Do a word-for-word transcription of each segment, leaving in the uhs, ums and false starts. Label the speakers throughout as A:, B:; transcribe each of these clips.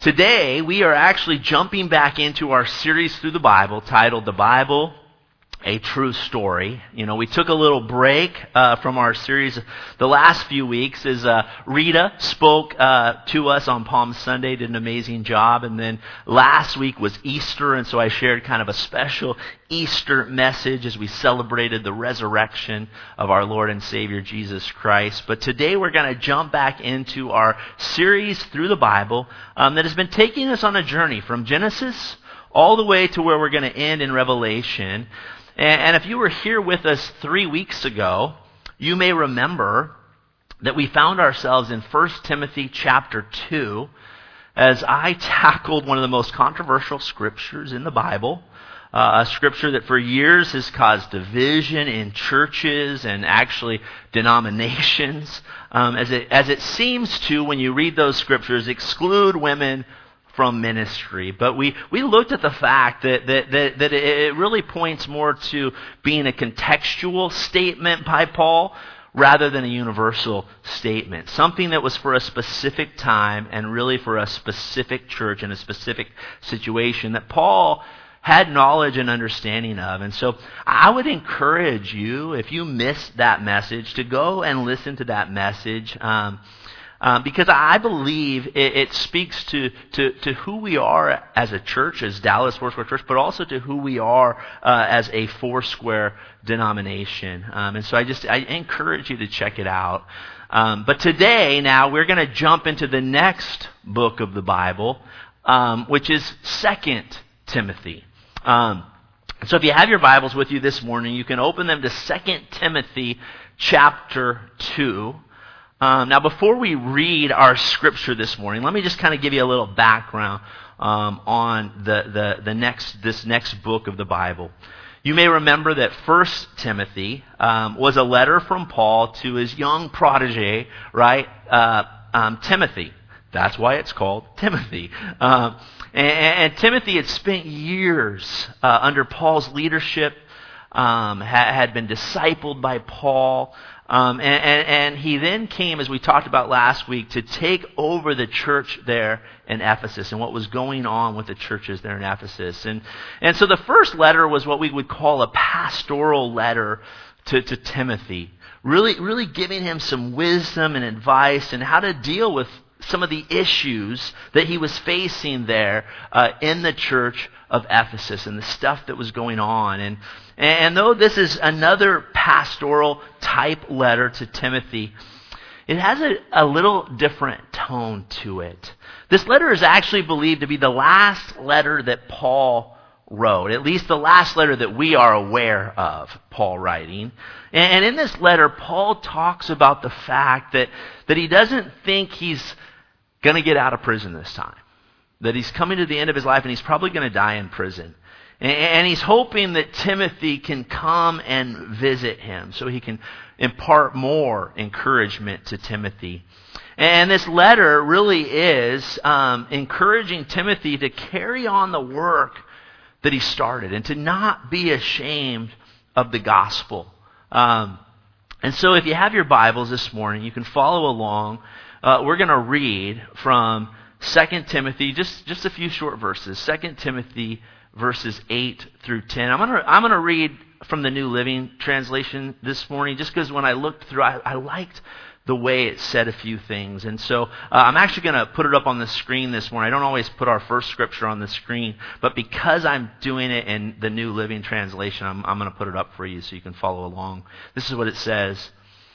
A: Today, we are actually jumping back into our series through the Bible titled The Bible, A True Story. You know, we took a little break uh, from our series the last few weeks as uh, Rita spoke uh, to us on Palm Sunday, did an amazing job. And then last week was Easter, and so I shared kind of a special Easter message as we celebrated the resurrection of our Lord and Savior Jesus Christ. But today we're going to jump back into our series through the Bible um, that has been taking us on a journey from Genesis all the way to where we're going to end in Revelation. And if you were here with us three weeks ago, you may remember that we found ourselves in First Timothy chapter two as I tackled one of the most controversial scriptures in the Bible, uh, a scripture that for years has caused division in churches and actually denominations, um, as it as it seems to, when you read those scriptures, exclude women from ministry. But we, we looked at the fact that, that, that, that it really points more to being a contextual statement by Paul rather than a universal statement. Something that was for a specific time and really for a specific church in a specific situation that Paul had knowledge and understanding of. And so I would encourage you, if you missed that message, to go and listen to that message. Um, Um, because I believe it, it speaks to, to, to who we are as a church, as Dallas Foursquare Church, but also to who we are uh, as a Foursquare denomination. Um, and so I just I encourage you to check it out. Um, but today, now, we're going to jump into the next book of the Bible, um, which is Second Timothy. Um, so if you have your Bibles with you this morning, you can open them to Second Timothy chapter two. Um, now, before we read our scripture this morning, let me just kind of give you a little background um, on the, the, the next this next book of the Bible. You may remember that First Timothy um, was a letter from Paul to his young protege, right, uh, um, Timothy. That's why it's called Timothy. Um, and, and Timothy had spent years uh, under Paul's leadership, um, had, had been discipled by Paul. Um, and, and, and he then came, as we talked about last week, to take over the church there in Ephesus and what was going on with the churches there in Ephesus. And, and so the first letter was what we would call a pastoral letter to, to Timothy, really, really giving him some wisdom and advice and how to deal with some of the issues that he was facing there uh, in the church of Ephesus and the stuff that was going on. And, and though this is another pastoral type letter to Timothy, it has a, a little different tone to it. This letter is actually believed to be the last letter that Paul wrote, at least the last letter that we are aware of Paul writing. And, and in this letter, Paul talks about the fact that, that he doesn't think he's going to get out of prison this time. That he's coming to the end of his life and he's probably going to die in prison. And, and he's hoping that Timothy can come and visit him so he can impart more encouragement to Timothy. And this letter really is um, encouraging Timothy to carry on the work that he started and to not be ashamed of the gospel. Um, and so if you have your Bibles this morning, you can follow along. Uh, we're going to read from Second Timothy, just, just a few short verses. Second Timothy verses eight through ten. I'm going to I'm going to read from the New Living Translation this morning, just because when I looked through, I, I liked the way it said a few things. And so uh, I'm actually going to put it up on the screen this morning. I don't always put our first scripture on the screen, but because I'm doing it in the New Living Translation, I'm, I'm going to put it up for you so you can follow along. This is what it says.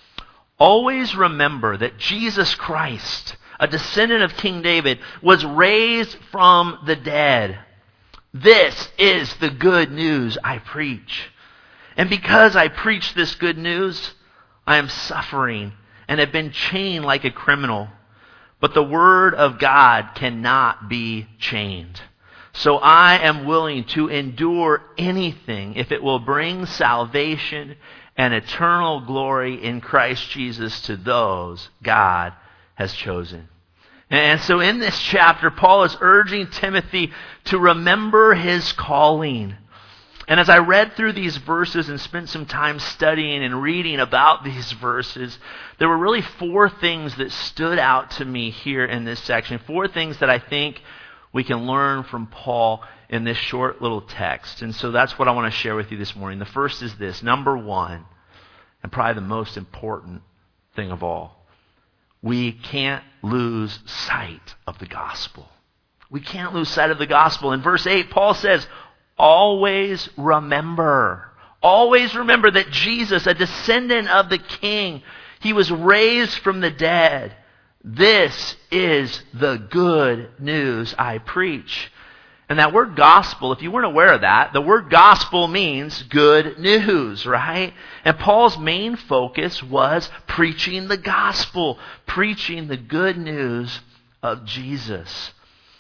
A: Always remember that Jesus Christ, a descendant of King David, was raised from the dead. This is the good news I preach. And because I preach this good news, I am suffering and have been chained like a criminal. But the word of God cannot be chained. So I am willing to endure anything if it will bring salvation and eternal glory in Christ Jesus to those God has chosen. And so in this chapter, Paul is urging Timothy to remember his calling. And as I read through these verses and spent some time studying and reading about these verses, there were really four things that stood out to me here in this section. Four things that I think we can learn from Paul in this short little text. And so that's what I want to share with you this morning. The first is this. Number one, and probably the most important thing of all, we can't lose sight of the gospel. We can't lose sight of the gospel. In verse eight, Paul says, always remember. Always remember that Jesus, a descendant of the King, he was raised from the dead. This is the good news I preach. And that word gospel, if you weren't aware of that, the word gospel means good news, right? And Paul's main focus was preaching the gospel, preaching the good news of Jesus.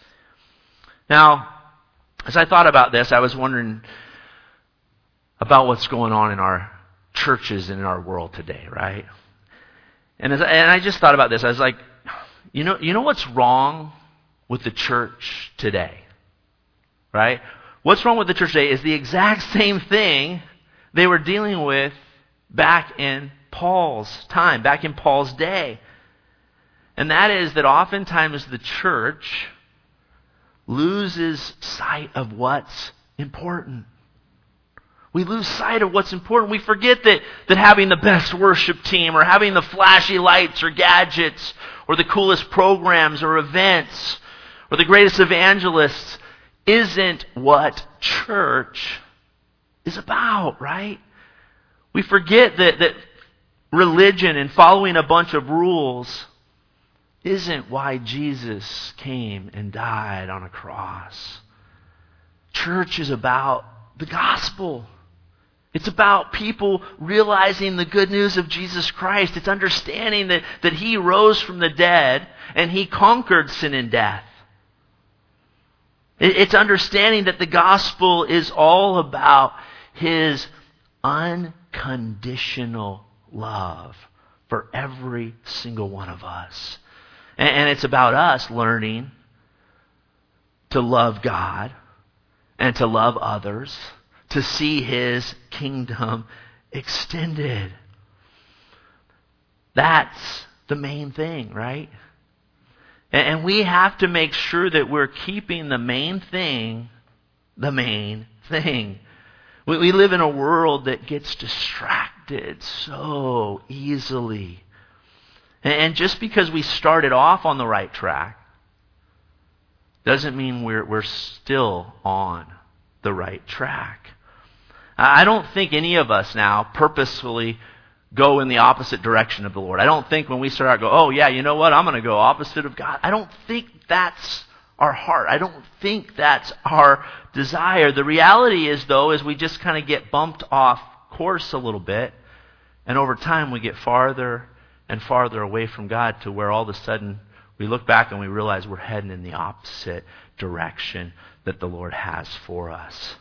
A: Now, as I thought about this, I was wondering about what's going on in our churches and in our world today, right? And, as I, and I just thought about this. I was like, you know, you know what's wrong with the church today, right? What's wrong with the church today is the exact same thing they were dealing with back in Paul's time, back in Paul's day. And that is that oftentimes the church loses sight of what's important. We lose sight of what's important. We forget that, that having the best worship team or having the flashy lights or gadgets or the coolest programs or events or the greatest evangelists isn't what church is about, right? We forget that, that religion and following a bunch of rules isn't why Jesus came and died on a cross. Church is about the gospel. It's about people realizing the good news of Jesus Christ. It's understanding that, that He rose from the dead and He conquered sin and death. It, it's understanding that the gospel is all about His unconditional love for every single one of us. And it's about us learning to love God and to love others, to see His kingdom extended. That's the main thing, right? And we have to make sure that we're keeping the main thing the main thing. We live in a world that gets distracted so easily. And just because we started off on the right track doesn't mean we're we're still on the right track. I don't think any of us now purposefully go in the opposite direction of the Lord. I don't think when we start out go, oh yeah, you know what, I'm going to go opposite of God. I don't think that's our heart. I don't think that's our desire. The reality is, though, is we just kind of get bumped off course a little bit, and over time we get farther and farther away from God to where all of a sudden we look back and we realize we're heading in the opposite direction that the Lord has for us.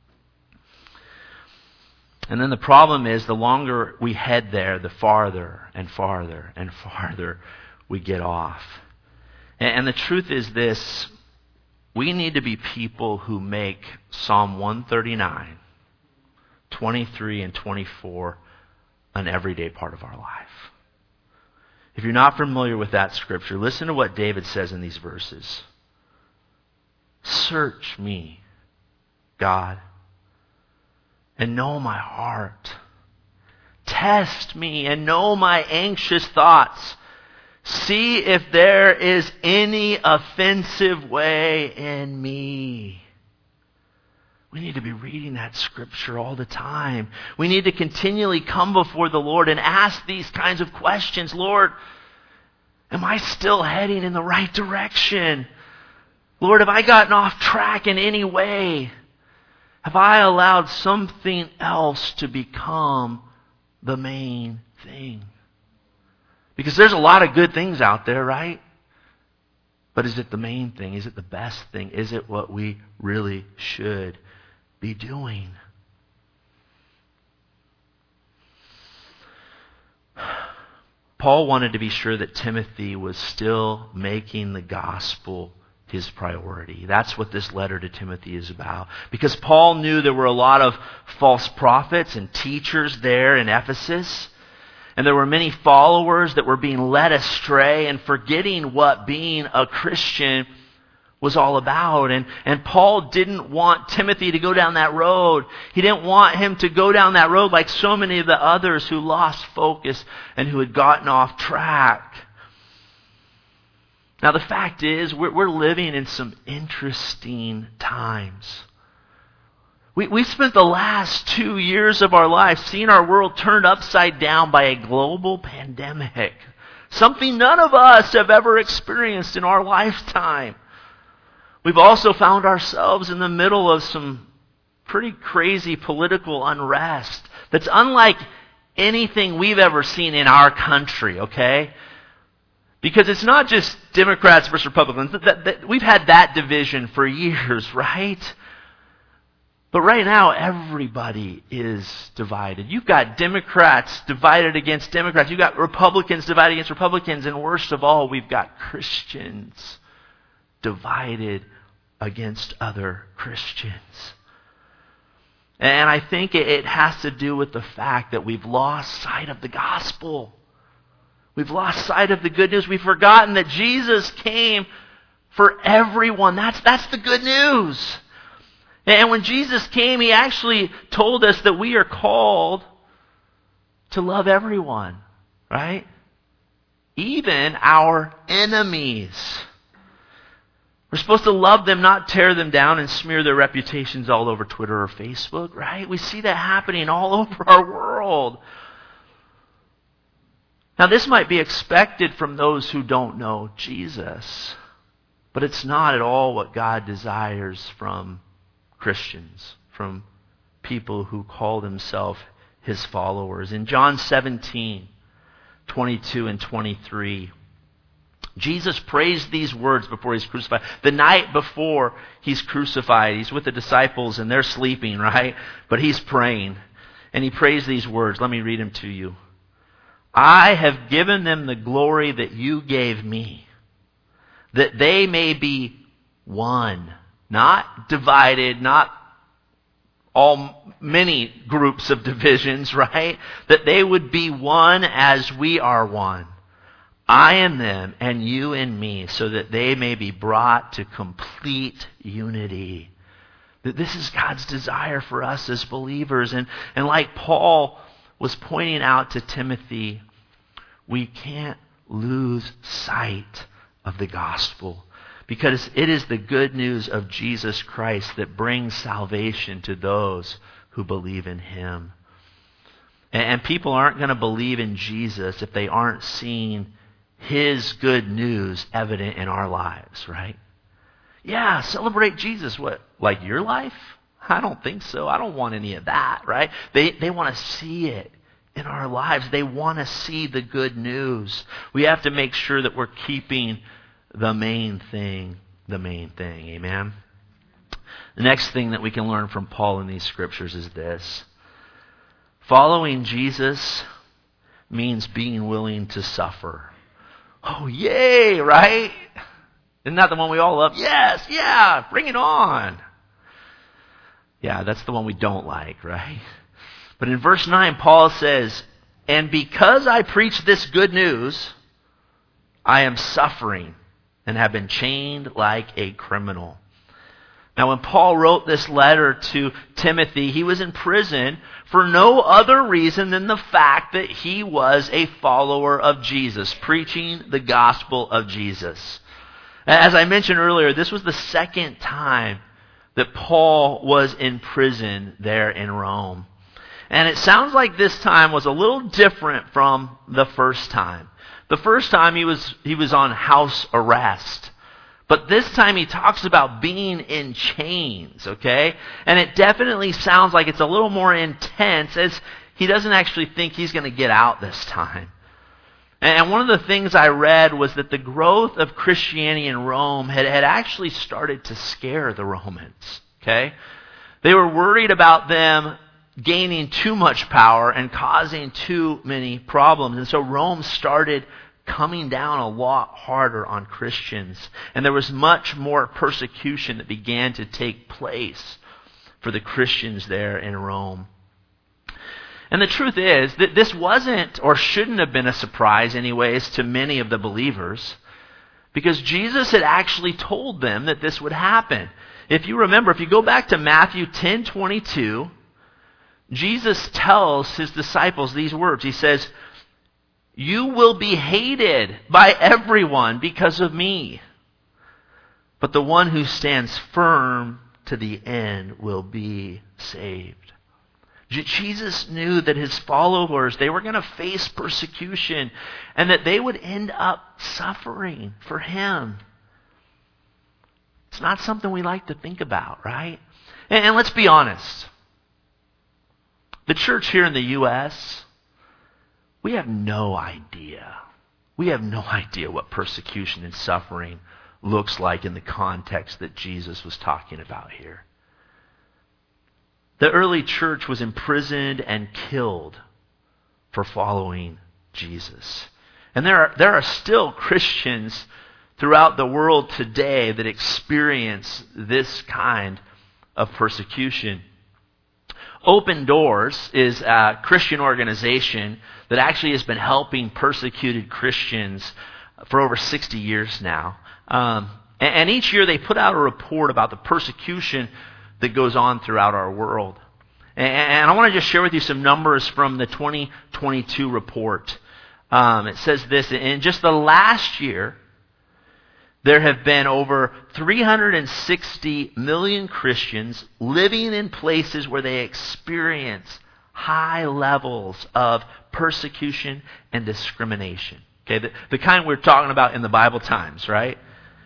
A: And then the problem is the longer we head there, the farther and farther and farther we get off. And the truth is this, we need to be people who make Psalm one thirty-nine, twenty-three and twenty-four an everyday part of our life. If you're not familiar with that scripture, listen to what David says in these verses. Search me, God, and know my heart. Test me and know my anxious thoughts. See if there is any offensive way in me. We need to be reading that scripture all the time. We need to continually come before the Lord and ask these kinds of questions. Lord, am I still heading in the right direction? Lord, have I gotten off track in any way? Have I allowed something else to become the main thing? Because there's a lot of good things out there, right? But is it the main thing? Is it the best thing? Is it what we really should be doing? Paul wanted to be sure that Timothy was still making the gospel his priority. That's what this letter to Timothy is about. Because Paul knew there were a lot of false prophets and teachers there in Ephesus. And there were many followers that were being led astray and forgetting what being a Christian was all about. And, and Paul didn't want Timothy to go down that road. He didn't want him to go down that road like so many of the others who lost focus and who had gotten off track. Now the fact is, we're, we're living in some interesting times. We, we spent the last two years of our life seeing our world turned upside down by a global pandemic. Something none of us have ever experienced in our lifetime. We've also found ourselves in the middle of some pretty crazy political unrest that's unlike anything we've ever seen in our country, okay? Because it's not just Democrats versus Republicans. That, that, we've had that division for years, right? But right now, everybody is divided. You've got Democrats divided against Democrats. You've got Republicans divided against Republicans. And worst of all, we've got Christians divided against other Christians. And I think it has to do with the fact that we've lost sight of the gospel. We've lost sight of the good news. We've forgotten that Jesus came for everyone. That's, that's the good news. And when Jesus came, He actually told us that we are called to love everyone, right? Even our enemies. We're supposed to love them, not tear them down and smear their reputations all over Twitter or Facebook, right? We see that happening all over our world. Now, this might be expected from those who don't know Jesus, but it's not at all what God desires from Christians, from people who call themselves His followers. In John seventeen, twenty-two and twenty-three, Jesus prays these words before He's crucified. The night before He's crucified, He's with the disciples and they're sleeping, right? But He's praying. And He prays these words. Let me read them to you. I have given them the glory that you gave me, that they may be one. Not divided, not all many groups of divisions, right? That they would be one as we are one. I in them and you in me, so that they may be brought to complete unity. That this is God's desire for us as believers. And, and like Paul was pointing out to Timothy, we can't lose sight of the gospel. Because it is the good news of Jesus Christ that brings salvation to those who believe in Him. And people aren't going to believe in Jesus if they aren't seeing His good news evident in our lives, right? Yeah, celebrate Jesus. What, like your life? I don't think so. I don't want any of that, right? They they want to see it in our lives. They want to see the good news. We have to make sure that we're keeping the main thing, the main thing. Amen? The next thing that we can learn from Paul in these scriptures is this. Following Jesus means being willing to suffer. Oh, yay, right? Isn't that the one we all love? Yes, yeah, bring it on. Yeah, that's the one we don't like, right? But in verse nine, Paul says, and because I preach this good news, I am suffering and have been chained like a criminal. Now, when Paul wrote this letter to Timothy, he was in prison for no other reason than the fact that he was a follower of Jesus, preaching the gospel of Jesus. As I mentioned earlier, this was the second time that Paul was in prison there in Rome. And it sounds like this time was a little different from the first time. The first time he was he was on house arrest. But this time he talks about being in chains, okay? And it definitely sounds like it's a little more intense, as he doesn't actually think he's going to get out this time. And one of the things I read was that the growth of Christianity in Rome had, had actually started to scare the Romans, okay? They were worried about them gaining too much power and causing too many problems. And so Rome started coming down a lot harder on Christians. And there was much more persecution that began to take place for the Christians there in Rome. And the truth is that this wasn't or shouldn't have been a surprise anyways to many of the believers, because Jesus had actually told them that this would happen. If you remember, if you go back to Matthew ten twenty-two, Jesus tells his disciples these words. He says, "You will be hated by everyone because of me, but the one who stands firm to the end will be saved." Jesus knew that his followers, they were going to face persecution and that they would end up suffering for him. It's not something we like to think about, right? And, and let's be honest. The church here in the U S, we have no idea. We have no idea what persecution and suffering looks like in the context that Jesus was talking about here. The early church was imprisoned and killed for following Jesus. And there are, there are still Christians throughout the world today that experience this kind of persecution. Open Doors is a Christian organization that actually has been helping persecuted Christians for over sixty years now. Um, and, and each year they put out a report about the persecution that goes on throughout our world. And, and I want to just share with you some numbers from the twenty twenty-two report. Um, it says this: in just the last year, there have been over three hundred sixty million Christians living in places where they experience high levels of persecution and discrimination. Okay, the, the kind we're talking about in the Bible times, right?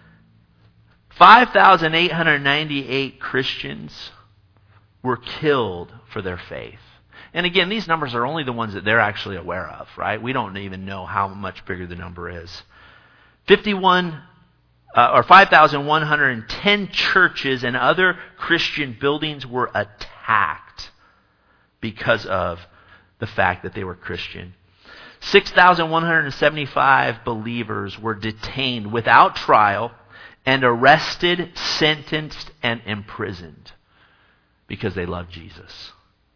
A: five thousand eight hundred ninety-eight Christians were killed for their faith. And again, these numbers are only the ones that they're actually aware of, right? We don't even know how much bigger the number is. fifty-one uh, or five thousand one hundred ten churches and other Christian buildings were attacked because of the fact that they were Christian. six thousand one hundred seventy-five believers were detained without trial and arrested, sentenced, and imprisoned because they loved Jesus.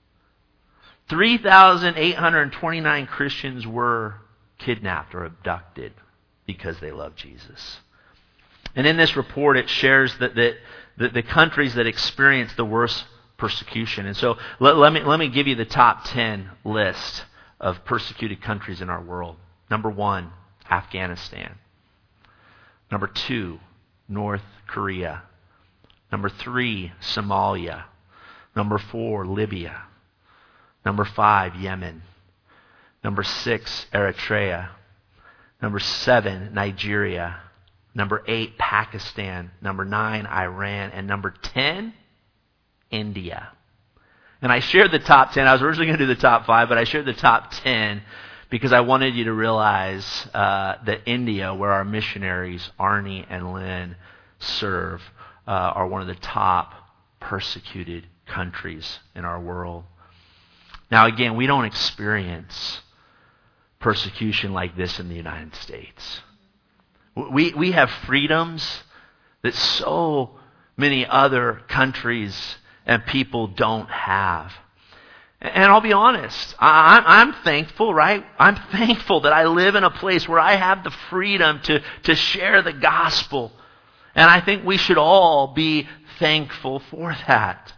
A: three thousand eight hundred twenty-nine Christians were kidnapped or abducted because they loved Jesus. And in this report, it shares that the, the, the countries that experience the worst persecution. And so let, let me let me give you the top ten list of persecuted countries in our world. Number one, Afghanistan. Number two, North Korea. Number three, Somalia. Number four, Libya. Number five, Yemen. Number six, Eritrea. Number seven, Nigeria. Number eight, Pakistan. Number nine, Iran. And number ten, India. And I shared the top ten. I was originally going to do the top five, but I shared the top ten because I wanted you to realize uh, that India, where our missionaries, Arnie and Lynn, serve, uh, are one of the top persecuted countries in our world. Now, again, we don't experience persecution like this in the United States. We, we have freedoms that so many other countries and people don't have. And I'll be honest, I, I'm thankful, right? I'm thankful that I live in a place where I have the freedom to, to share the gospel. And I think we should all be thankful for that.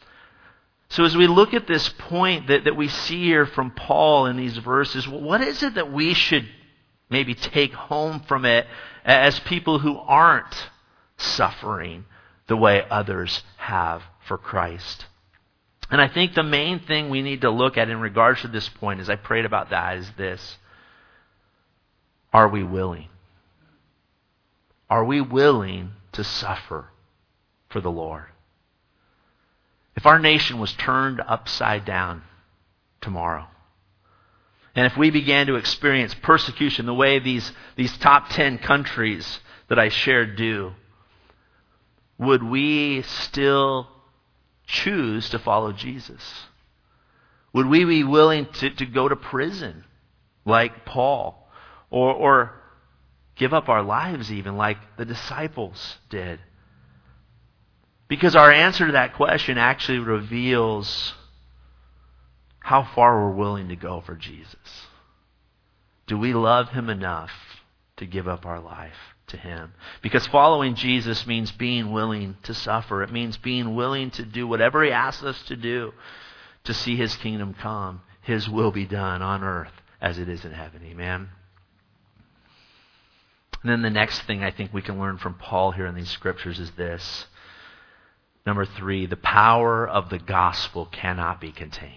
A: So as we look at this point that, that we see here from Paul in these verses, what is it that we should maybe take home from it as people who aren't suffering the way others have for Christ? And I think the main thing we need to look at in regards to this point, as I prayed about that, is this: are we willing? Are we willing to suffer for the Lord? If our nation was turned upside down tomorrow, and if we began to experience persecution the way these, these top ten countries that I shared do, would we still choose to follow Jesus? Would we be willing to, to go to prison like Paul? Or, or give up our lives even like the disciples did? Because our answer to that question actually reveals how far we're willing to go for Jesus. Do we love Him enough to give up our life to Him? Because following Jesus means being willing to suffer. It means being willing to do whatever He asks us to do to see His kingdom come, His will be done on earth as it is in heaven. Amen? And then the next thing I think we can learn from Paul here in these scriptures is this. Number three, the power of the gospel cannot be contained.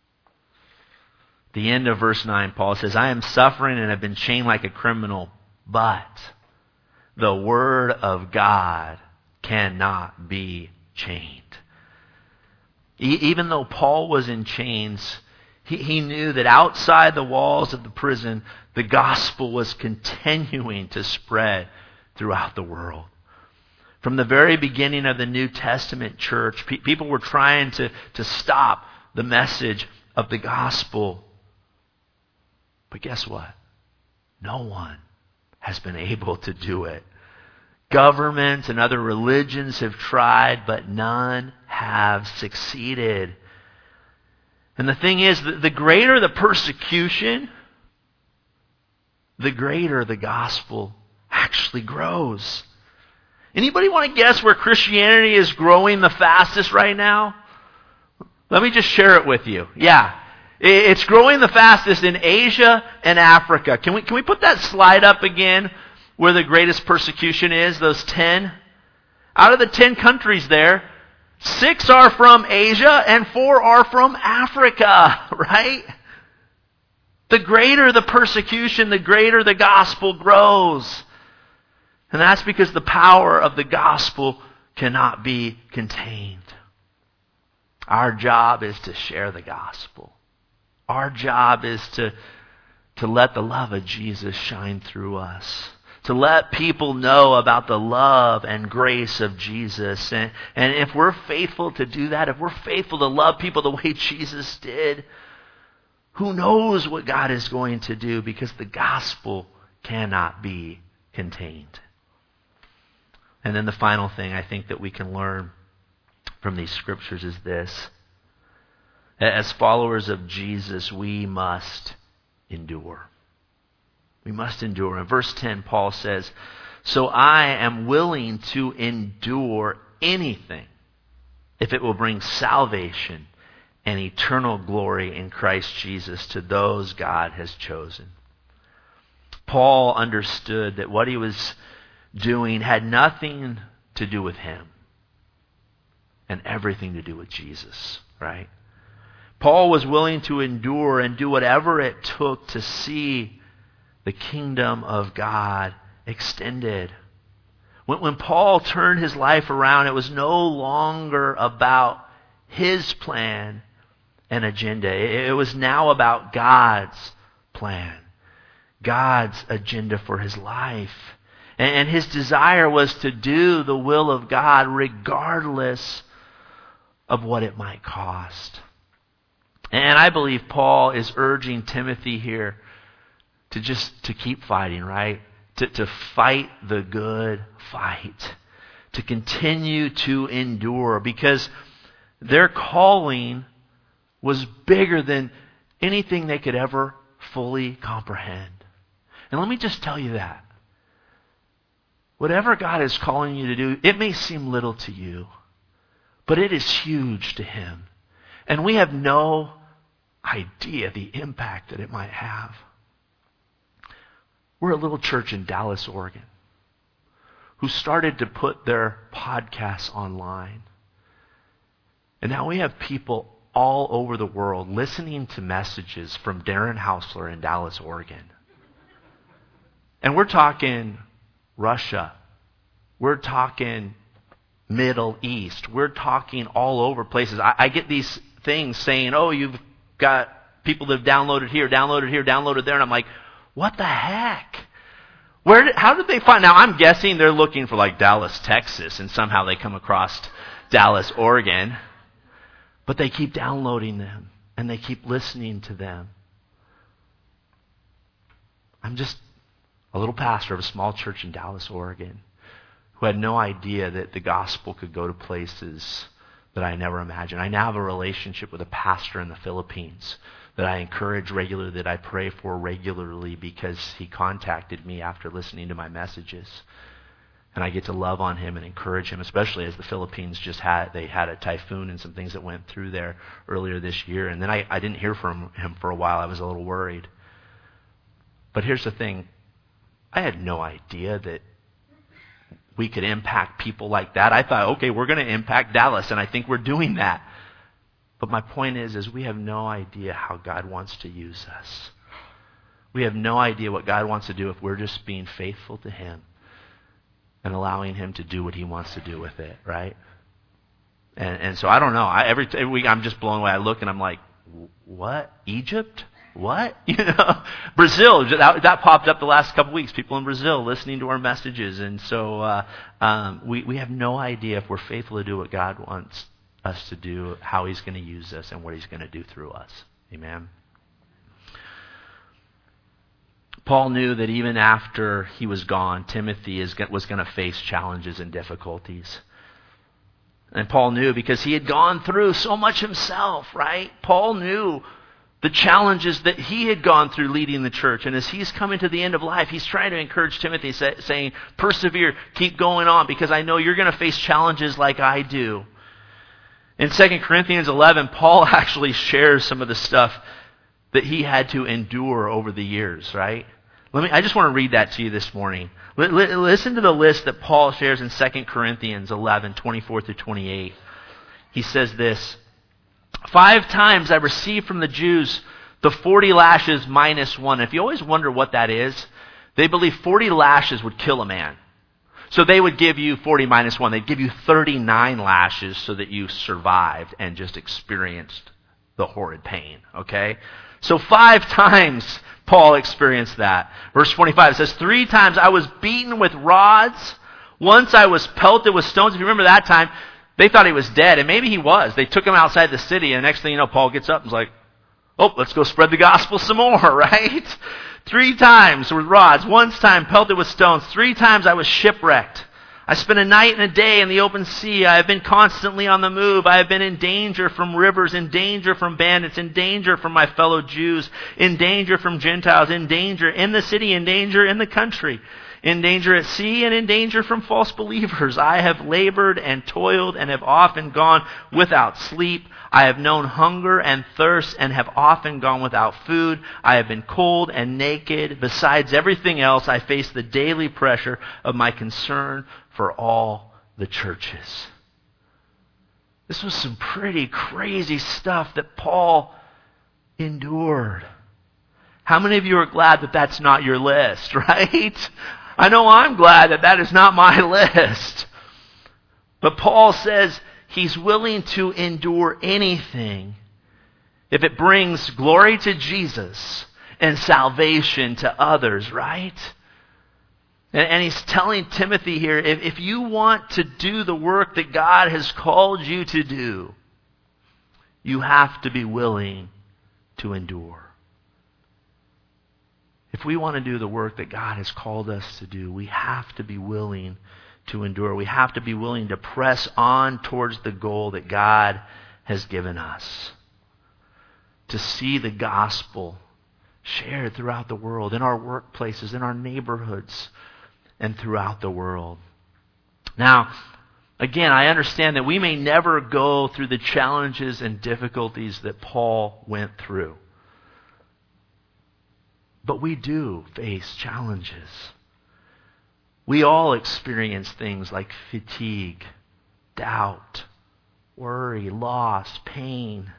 A: The end of verse nine, Paul says, I am suffering and have been chained like a criminal, but the word of God cannot be chained. E- even though Paul was in chains, he, he knew that outside the walls of the prison, the gospel was continuing to spread throughout the world. From the very beginning of the New Testament church, pe- people were trying to, to stop the message of the gospel. But guess what? No one has been able to do it. Governments and other religions have tried, but none have succeeded. And the thing is, the greater the persecution, the greater the gospel actually grows. Anybody want to guess where Christianity is growing the fastest right now? Let me just share it with you. Yeah. It's growing the fastest in Asia and Africa. Can we, can we put that slide up again where the greatest persecution is, those ten? Out of the ten countries there, six are from Asia and four are from Africa, right? The greater the persecution, the greater the gospel grows. And that's because the power of the gospel cannot be contained. Our job is to share the gospel. Our job is to, to let the love of Jesus shine through us. To let people know about the love and grace of Jesus. And, and if we're faithful to do that, if we're faithful to love people the way Jesus did, who knows what God is going to do, because the gospel cannot be contained. And then the final thing I think that we can learn from these scriptures is this. As followers of Jesus, we must endure. We must endure. In verse ten, Paul says, so I am willing to endure anything if it will bring salvation and eternal glory in Christ Jesus to those God has chosen. Paul understood that what he was doing had nothing to do with him and everything to do with Jesus, right? Paul was willing to endure and do whatever it took to see the kingdom of God extended. When, when Paul turned his life around, it was no longer about his plan and agenda. It, it was now about God's plan, God's agenda for his life. And, and his desire was to do the will of God regardless of what it might cost. And I believe Paul is urging Timothy here to just to keep fighting, right? To, to fight the good fight. To continue to endure, because their calling was bigger than anything they could ever fully comprehend. And let me just tell you that. Whatever God is calling you to do, it may seem little to you, but it is huge to Him. And we have no idea the impact that it might have. We're a little church in Dallas, Oregon, who started to put their podcasts online. And now we have people all over the world listening to messages from Darren Hausler in Dallas, Oregon. And we're talking Russia. We're talking Middle East. We're talking all over places. I, I get these things saying, oh, you've got people that have downloaded here, downloaded here, downloaded there. And I'm like, what the heck? Where? Did, how did they find? Now, I'm guessing they're looking for like Dallas, Texas, and somehow they come across Dallas, Oregon. But they keep downloading them, and they keep listening to them. I'm just a little pastor of a small church in Dallas, Oregon, who had no idea that the gospel could go to places that I never imagined. I now have a relationship with a pastor in the Philippines that I encourage regularly, that I pray for regularly, because he contacted me after listening to my messages. And I get to love on him and encourage him, especially as the Philippines just had, they had a typhoon and some things that went through there earlier this year. And then I, I didn't hear from him for a while. I was a little worried. But here's the thing. I had no idea that we could impact people like that. I thought, okay, we're going to impact Dallas, and I think we're doing that. But my point is, is we have no idea how God wants to use us. We have no idea what God wants to do if we're just being faithful to Him and allowing Him to do what He wants to do with it, right? And and so I don't know. I, every, every week I'm just blown away. I look and I'm like, what? Egypt? What? You know, Brazil, that, that popped up the last couple weeks. People in Brazil listening to our messages. And so uh, um, we, we have no idea if we're faithful to do what God wants us to do, how He's going to use us, and what He's going to do through us. Amen. Paul knew that even after he was gone, Timothy is, was going to face challenges and difficulties. And Paul knew because he had gone through so much himself, right? Paul knew the challenges that he had gone through leading the church. And as he's coming to the end of life, he's trying to encourage Timothy, say, saying, persevere, keep going on, because I know you're going to face challenges like I do. In Second Corinthians eleven, Paul actually shares some of the stuff that he had to endure over the years, right? Let me. I just want to read that to you this morning. L- l- listen to the list that Paul shares in Second Corinthians eleven, twenty-four through twenty-eight. He says this: Five times I received from the Jews the forty lashes minus one. If you always wonder what that is, they believe forty lashes would kill a man. So they would give you forty minus one. They'd give you thirty-nine lashes so that you survived and just experienced the horrid pain. Okay? So five times Paul experienced that. Verse twenty-five says, Three times I was beaten with rods. Once I was pelted with stones. If you remember that time, they thought he was dead, and maybe he was. They took him outside the city, and next thing you know, Paul gets up and is like, oh, let's go spread the gospel some more, right? Three times with rods. Once time pelted with stones. Three times I was shipwrecked. I spent a night and a day in the open sea. I have been constantly on the move. I have been in danger from rivers, in danger from bandits, in danger from my fellow Jews, in danger from Gentiles, in danger in the city, in danger in the country, in danger at sea, and in danger from false believers. I have labored and toiled and have often gone without sleep. I have known hunger and thirst and have often gone without food. I have been cold and naked. Besides everything else, I face the daily pressure of my concern for all the churches. This was some pretty crazy stuff that Paul endured. How many of you are glad that that's not your list, right? I know I'm glad that that is not my list. But Paul says he's willing to endure anything if it brings glory to Jesus and salvation to others, right? And, and he's telling Timothy here, if, if you want to do the work that God has called you to do, you have to be willing to endure. If we want to do the work that God has called us to do, we have to be willing to endure. We have to be willing to press on towards the goal that God has given us. To see the gospel shared throughout the world, in our workplaces, in our neighborhoods, and throughout the world. Now, again, I understand that we may never go through the challenges and difficulties that Paul went through. But we do face challenges. We all experience things like fatigue, doubt, worry, loss, pain.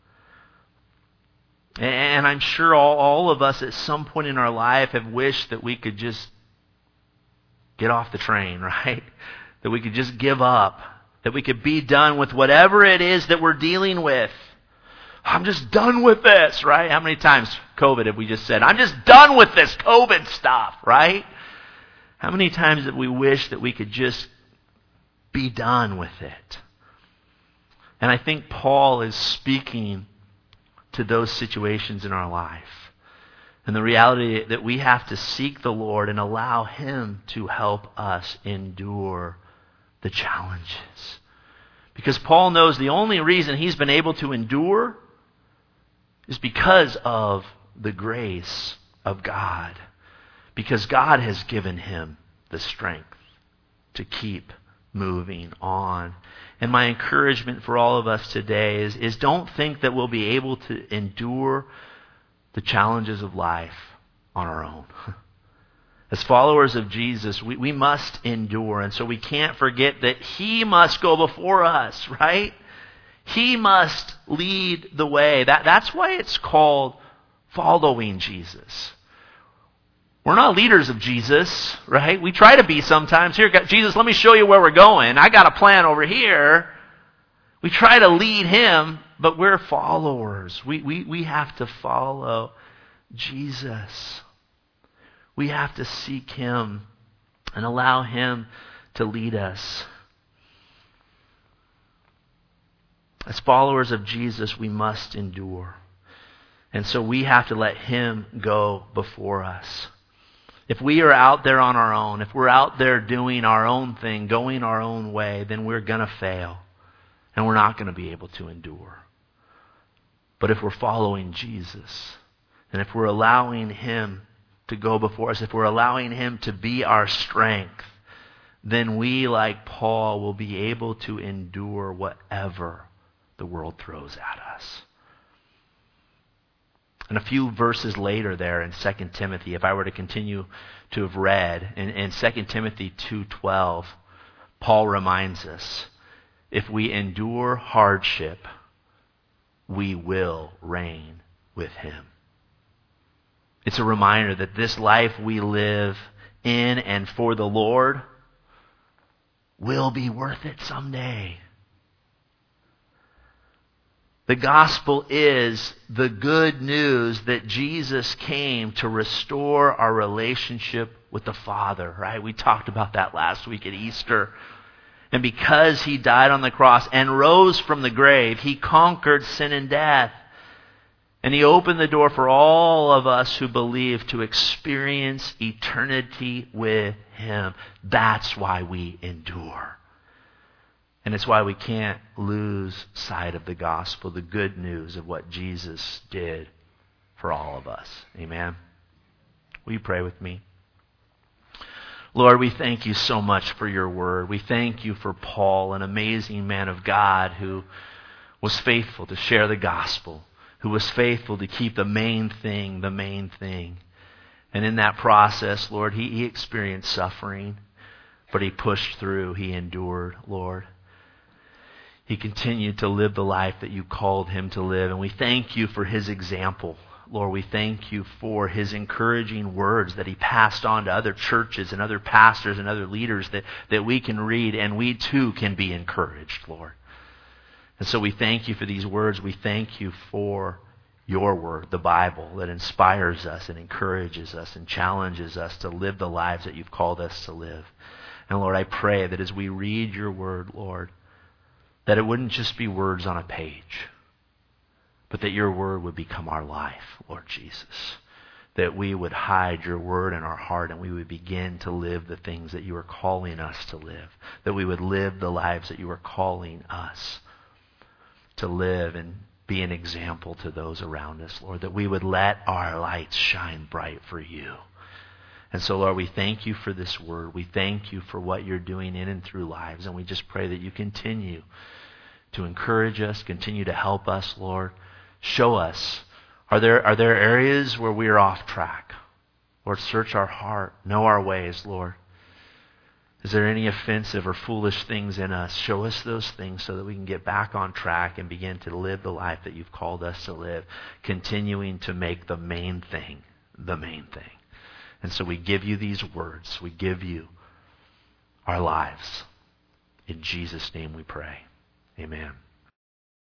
A: And I'm sure all, all of us at some point in our life have wished that we could just get off the train, right? That we could just give up. That we could be done with whatever it is that we're dealing with. I'm just done with this, right? How many times COVID have we just said, I'm just done with this COVID stuff, right? How many times have we wished that we could just be done with it? And I think Paul is speaking to those situations in our life. And the reality that we have to seek the Lord and allow Him to help us endure the challenges. Because Paul knows the only reason he's been able to endure is because of the grace of God. Because God has given him the strength to keep moving on. And my encouragement for all of us today is, is don't think that we'll be able to endure the challenges of life on our own. As followers of Jesus, we, we must endure. And so we can't forget that He must go before us, right? He must lead the way. That, that's why it's called following Jesus. We're not leaders of Jesus, right? We try to be sometimes. Here, Jesus, let me show you where we're going. I got a plan over here. We try to lead Him, but we're followers. We, we, we have to follow Jesus. We have to seek Him and allow Him to lead us. As followers of Jesus, we must endure. And so we have to let Him go before us. If we are out there on our own, if we're out there doing our own thing, going our own way, then we're going to fail. And we're not going to be able to endure. But if we're following Jesus, and if we're allowing Him to go before us, if we're allowing Him to be our strength, then we, like Paul, will be able to endure whatever the world throws at us. And a few verses later there in Second Timothy, if I were to continue to have read, in, in Second Timothy two twelve, Paul reminds us, if we endure hardship, we will reign with Him. It's a reminder that this life we live in and for the Lord will be worth it someday. The gospel is the good news that Jesus came to restore our relationship with the Father, right? We talked about that last week at Easter. And because He died on the cross and rose from the grave, He conquered sin and death. And He opened the door for all of us who believe to experience eternity with Him. That's why we endure. And it's why we can't lose sight of the gospel, the good news of what Jesus did for all of us. Amen? Will you pray with me? Lord, we thank You so much for Your word. We thank You for Paul, an amazing man of God who was faithful to share the gospel, who was faithful to keep the main thing the main thing. And in that process, Lord, he, he experienced suffering, but he pushed through, he endured, Lord. He continued to live the life that You called him to live. And we thank You for his example. Lord, we thank You for his encouraging words that he passed on to other churches and other pastors and other leaders that, that we can read and we too can be encouraged, Lord. And so we thank You for these words. We thank You for Your word, the Bible, that inspires us and encourages us and challenges us to live the lives that You've called us to live. And Lord, I pray that as we read Your word, Lord, that it wouldn't just be words on a page, but that Your word would become our life, Lord Jesus. That we would hide Your word in our heart and we would begin to live the things that You are calling us to live. That we would live the lives that You are calling us to live and be an example to those around us, Lord. That we would let our lights shine bright for You. And so, Lord, we thank You for this word. We thank You for what You're doing in and through lives. And we just pray that You continue to encourage us, continue to help us, Lord. Show us. Are there, are there areas where we are off track? Lord, search our heart. Know our ways, Lord. Is there any offensive or foolish things in us? Show us those things so that we can get back on track and begin to live the life that You've called us to live, continuing to make the main thing the main thing. And so we give You these words. We give You our lives. In Jesus' name we pray. Amen.